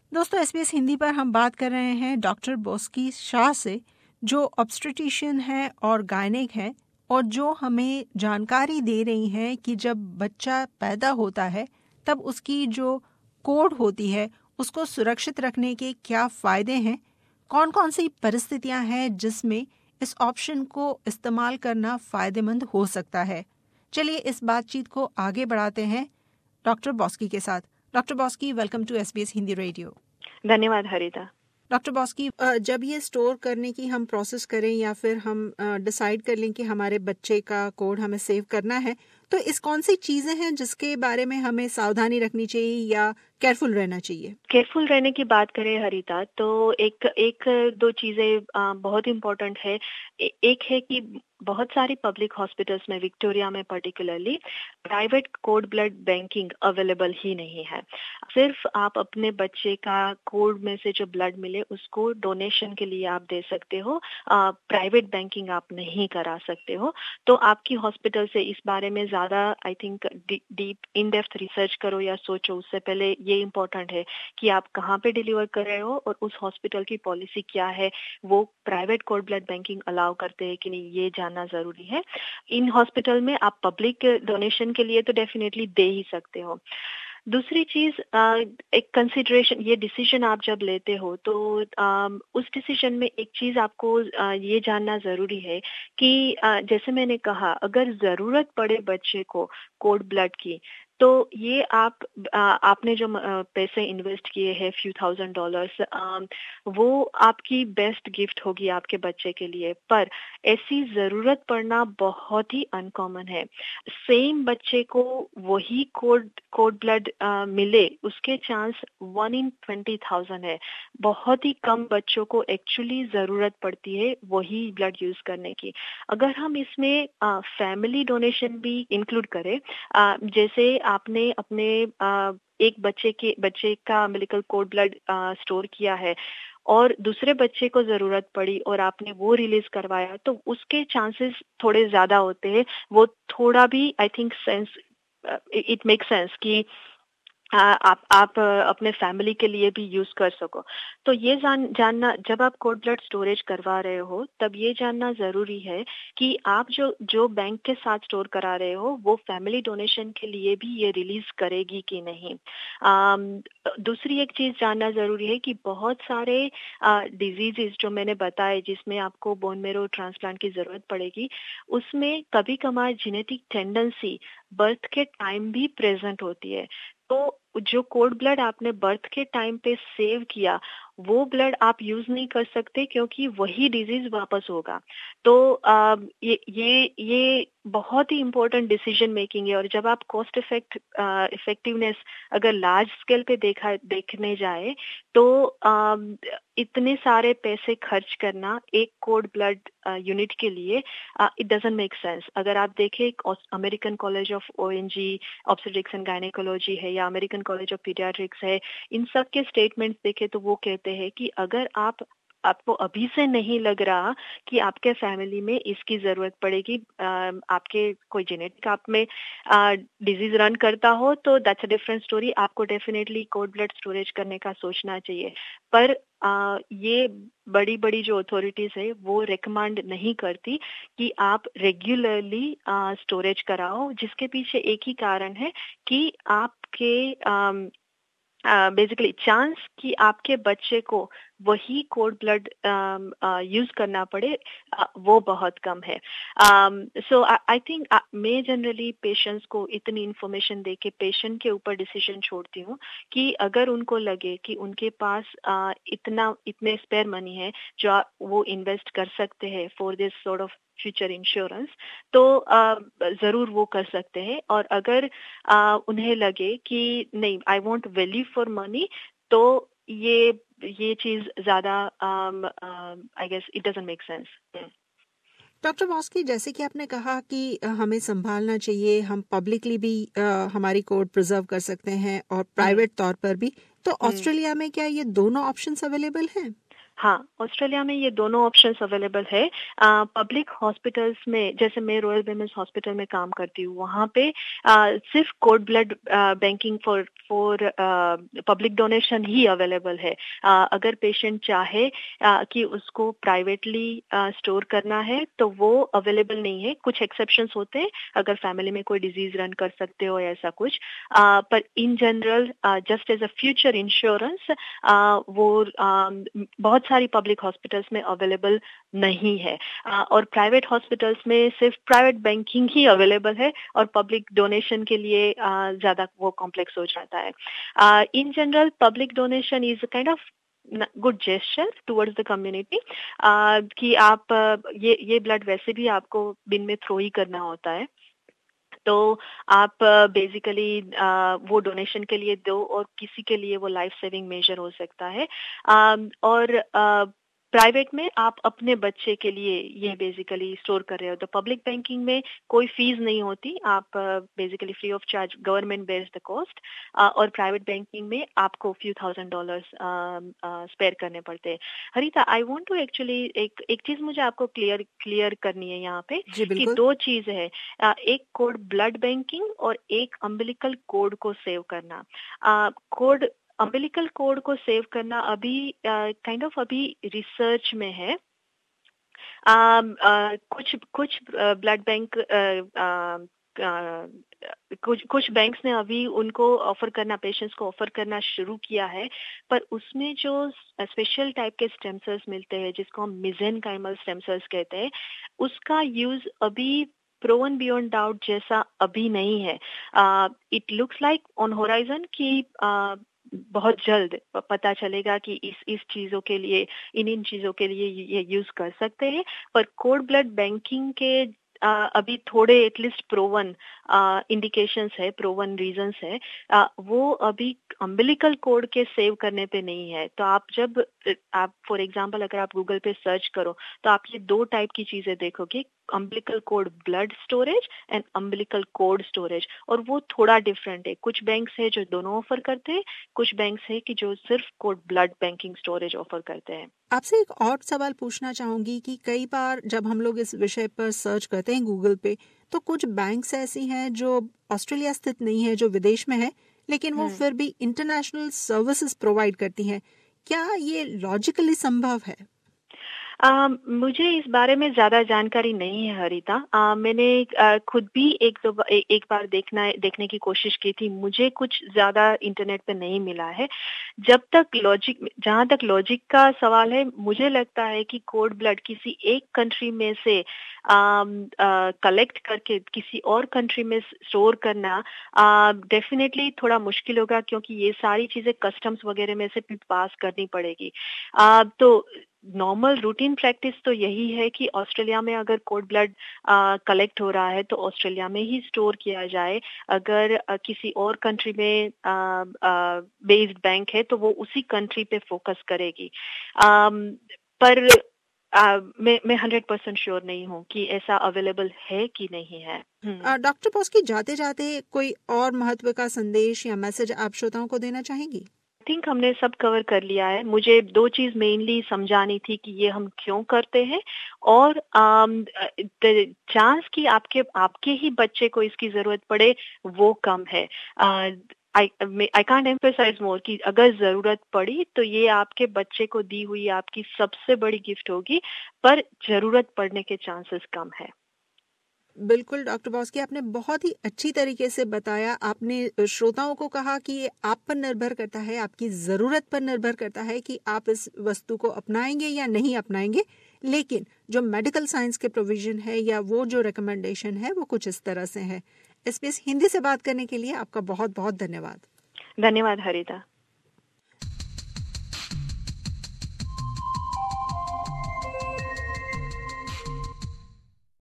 दोस्तों, SBS हिंदी पर हम बात कर रहे हैं डॉक्टर बॉस्की शाह से, जो ऑब्स्टेट्रिशियन है और गायनेक है, और जो हमें जानकारी दे रही हैं कि जब बच्चा पैदा होता है तब उसकी जो कोड होती है उसको सुरक्षित रखने के क्या फ़ायदे हैं, कौन कौन सी परिस्थितियां हैं जिसमें इस ऑप्शन को इस्तेमाल करना फ़ायदेमंद हो सकता है। चलिए इस बातचीत को आगे बढ़ाते हैं डॉक्टर बॉस्की के साथ। Doctor Boski, welcome to SBS Hindi radio. धन्यवाद हरिता। डॉक्टर बॉस्की, जब ये स्टोर करने की हम प्रोसेस करें या फिर हम डिसाइड कर लें कि हमारे बच्चे का कोड हमें सेव करना है, तो इस कौन सी चीज़ें हैं जिसके बारे में हमें सावधानी रखनी चाहिए या केयरफुल रहना चाहिए? केयरफुल रहने की बात करें हरिता, तो एक एक दो चीजें बहुत इम्पोर्टेंट है। एक है कि बहुत सारी पब्लिक हॉस्पिटल्स में, विक्टोरिया में particularly, private cord blood banking available ही नहीं है। सिर्फ आप अपने बच्चे का कोड में से जो ब्लड मिले उसको डोनेशन के लिए आप दे सकते हो, प्राइवेट बैंकिंग आप नहीं करा सकते हो। तो आपकी हॉस्पिटल से इस बारे में ज्यादा I think deep in depth research करो या सोचो, उससे पहले ये इम्पोर्टेंट है कि आप कहाँ पे डिलीवर कर रहे हो और उस हॉस्पिटल की पॉलिसी क्या है, वो private cord blood banking allow करते हैं कि नहीं, ये जानना जरूरी है। इन हॉस्पिटल में आप पब्लिक डोनेशन के लिए तो डेफिनेटली दे ही सकते हो। दूसरी चीज, एक कंसिडरेशन, ये डिसीजन आप जब लेते हो तो उस डिसीजन में एक चीज आपको ये जानना जरूरी है कि जैसे मैंने कहा, अगर जरूरत पड़े बच्चे को कोड ब्लड की, तो ये आपने जो पैसे इन्वेस्ट किए हैं, फ्यू $1000, वो आपकी बेस्ट गिफ्ट होगी आपके बच्चे के लिए। पर ऐसी जरूरत पड़ना बहुत ही अनकॉमन है। सेम बच्चे को वही कोड ब्लड मिले, उसके चांस 1 in 20,000 है। बहुत ही कम बच्चों को एक्चुअली जरूरत पड़ती है वही ब्लड यूज करने की। अगर हम इसमें फैमिली डोनेशन भी इंक्लूड करें, जैसे आपने अपने एक बच्चे का अम्बिलिकल कोड ब्लड स्टोर किया है और दूसरे बच्चे को जरूरत पड़ी और आपने वो रिलीज करवाया, तो उसके चांसेस थोड़े ज्यादा होते हैं। वो थोड़ा भी I think sense, it make sense कि आप अपने फैमिली के लिए भी यूज कर सको। तो ये जानना, जब आप कोड ब्लड स्टोरेज करवा रहे हो तब ये जानना जरूरी है कि आप जो बैंक के साथ स्टोर करा रहे हो वो फैमिली डोनेशन के लिए भी ये रिलीज करेगी कि नहीं। दूसरी एक चीज जानना जरूरी है कि बहुत सारे डिजीजेस जो मैंने बताए जिसमें आपको बोन मेरो ट्रांसप्लांट की जरूरत पड़ेगी, उसमें कभी कभार जेनेटिक टेंडेंसी बर्थ के टाइम भी प्रेजेंट होती है। तो जो कोड ब्लड आपने बर्थ के टाइम पे सेव किया, वो ब्लड आप यूज नहीं कर सकते क्योंकि वही डिजीज वापस होगा। तो ये बहुत ही इम्पोर्टेंट डिसीजन मेकिंग है। और जब आप कॉस्ट इफेक्टिवनेस अगर लार्ज स्केल पे देखने जाए, तो इतने सारे पैसे खर्च करना एक कोड ब्लड यूनिट के लिए, इट डजंट मेक सेंस। अगर आप देखें, American College of ONG obstetrics and gynaecology है या अमेरिकन कॉलेज ऑफ पीडियाट्रिक्स है, इन सब के स्टेटमेंट्स देखे तो वो कहते हैं कि अगर आपको अभी से नहीं लग रहा कि आपके फैमिली में इसकी जरूरत पड़ेगी, आपके कोई जेनेटिक आप में डिजीज रन करता हो, तो दैट्स अ डिफरेंट स्टोरी। आपको डेफिनेटली कोड ब्लड स्टोरेज करने का सोचना चाहिए। पर ये बड़ी बड़ी जो अथॉरिटीज है वो रिकमेंड नहीं करती कि आप रेगुलरली स्टोरेज कराओ, जिसके पीछे एक ही कारण है कि आपके बेसिकली चांस कि आपके बच्चे को वही कोड ब्लड यूज करना पड़े, वो बहुत कम है। सो आई थिंक मैं जनरली पेशेंट्स को इतनी इन्फॉर्मेशन दे के पेशेंट के ऊपर डिसीजन छोड़ती हूँ कि अगर उनको लगे कि उनके पास इतने स्पेयर मनी है जो वो इन्वेस्ट कर सकते हैं for this sort of future insurance, तो जरूर वो कर सकते हैं। और अगर उन्हें लगे कि नहीं, I want value for money, तो ये चीज ज्यादा I guess it doesn't make sense. Doctor Boski, जैसे कि आपने कहा कि हमें संभालना चाहिए, हम पब्लिकली भी हमारी कोड प्रिजर्व कर सकते हैं और प्राइवेट तौर पर भी, तो ऑस्ट्रेलिया में क्या ये दोनों ऑप्शंस अवेलेबल हैं? हाँ, ऑस्ट्रेलिया में ये दोनों ऑप्शंस अवेलेबल है। पब्लिक हॉस्पिटल्स में, जैसे मैं रॉयल विमेंस हॉस्पिटल में काम करती हूँ, वहाँ पे सिर्फ cord blood banking for public donation ही अवेलेबल है। अगर पेशेंट चाहे कि उसको प्राइवेटली स्टोर करना है तो वो अवेलेबल नहीं है। कुछ एक्सेप्शंस होते हैं, अगर फैमिली में कोई डिजीज रन कर सकते हो ऐसा कुछ, पर in general just as a future insurance वो बहुत सारी पब्लिक हॉस्पिटल्स में अवेलेबल नहीं है। और प्राइवेट हॉस्पिटल्स में सिर्फ प्राइवेट बैंकिंग ही अवेलेबल है और पब्लिक डोनेशन के लिए ज्यादा वो कॉम्प्लेक्स हो जाता है। In general public donation is kind of good gesture towards the community, कि आप ये ब्लड वैसे भी आपको दिन में थ्रो ही करना होता है, तो आप बेसिकली वो डोनेशन के लिए दो और किसी के लिए वो लाइफ सेविंग मेजर हो सकता है। और प्राइवेट में आप अपने बच्चे के लिए ये बेसिकली स्टोर कर रहे हो, तो पब्लिक बैंकिंग में कोई फीस नहीं होती, आप basically free of charge, government bears the cost. और प्राइवेट बैंकिंग में आपको few $1000 स्पेयर करने पड़ते हैं। Harita, I want to actually एक चीज मुझे आपको क्लियर करनी है यहाँ पे जी कि बिल्कुल। दो चीज है, एक कोड ब्लड बैंकिंग और एक अम्बिलिकल कोड को सेव करना। कोड अम्बिलिकल कोड को सेव करना अभी काइंड ऑफ अभी रिसर्च में है। कुछ ब्लड बैंक कुछ बैंक्स ने अभी उनको ऑफर करना, पेशेंट्स को ऑफर करना शुरू किया है, पर उसमें जो स्पेशल टाइप के स्टेम सेल्स मिलते हैं जिसको हम मेसेनकाइमल स्टेम सेल्स कहते हैं, उसका यूज अभी प्रोवन बियॉन्ड डाउट जैसा अभी नहीं है। It looks like on horizon कि बहुत जल्द पता चलेगा कि इस चीजों के लिए, इन चीजों के लिए ये यूज कर सकते हैं, पर कोड ब्लड बैंकिंग के अभी थोड़े एटलीस्ट प्रोवन इंडिकेशंस है, प्रोवन रीजंस है, वो अभी अम्बिलिकल कोड के सेव करने पे नहीं है। तो आप फॉर एग्जांपल अगर आप गूगल पे सर्च करो तो आप ये दो टाइप की चीजें देखोगे, umbilical cord blood storage and umbilical cord storage, और वो थोड़ा डिफरेंट है। कुछ बैंक्स है जो दोनों ऑफर करते हैं, कुछ बैंक्स है कि जो सिर्फ cord blood banking storage offer करते हैं। आपसे एक और सवाल पूछना चाहूंगी कि कई बार जब हम लोग इस विषय पर सर्च करते हैं गूगल पे, तो कुछ बैंक्स ऐसी हैं जो ऑस्ट्रेलिया स्थित नहीं है, जो विदेश में है, लेकिन वो फिर भी इंटरनेशनल सर्विसेज प्रोवाइड करती हैं। क्या ये लॉजिकली संभव है? मुझे इस बारे में ज्यादा जानकारी नहीं है हरिता। मैंने खुद भी एक बार देखने की कोशिश की थी, मुझे कुछ ज्यादा इंटरनेट पे नहीं मिला है। जहां तक लॉजिक का सवाल है, मुझे लगता है कि कोड ब्लड किसी एक कंट्री में से कलेक्ट करके किसी और कंट्री में स्टोर करना डेफिनेटली थोड़ा मुश्किल होगा, क्योंकि ये सारी चीजें कस्टम्स वगैरह में से पास करनी पड़ेगी। तो नॉर्मल रूटीन प्रैक्टिस तो यही है कि ऑस्ट्रेलिया में अगर कोड ब्लड कलेक्ट हो रहा है तो ऑस्ट्रेलिया में ही स्टोर किया जाए। अगर किसी और कंट्री में बेस्ड बैंक है तो वो उसी कंट्री पे फोकस करेगी। पर मैं 100% श्योर नहीं हूँ कि ऐसा अवेलेबल है कि नहीं है। डॉक्टर बॉस्की, जाते जाते कोई और महत्व का संदेश या मैसेज आप श्रोताओं को देना चाहेंगी? थिंक हमने सब कवर कर लिया है। मुझे दो चीज मेनली समझानी थी कि ये हम क्यों करते हैं, और चांस कि आपके ही बच्चे को इसकी जरूरत पड़े वो कम है। आई कांट एम्फसाइज मोर कि अगर जरूरत पड़ी तो ये आपके बच्चे को दी हुई आपकी सबसे बड़ी गिफ्ट होगी, पर जरूरत पड़ने के चांसेस कम है। बिल्कुल डॉक्टर बॉस्की, आपने बहुत ही अच्छी तरीके से बताया। आपने श्रोताओं को कहा कि ये आप पर निर्भर करता है, आपकी ज़रूरत पर निर्भर करता है कि आप इस वस्तु को अपनाएंगे या नहीं अपनाएंगे, लेकिन जो मेडिकल साइंस के प्रोविजन है या वो जो रिकमेंडेशन है वो कुछ इस तरह से है। SBS हिंदी से बात करने के लिए आपका बहुत बहुत धन्यवाद। धन्यवाद हरिता।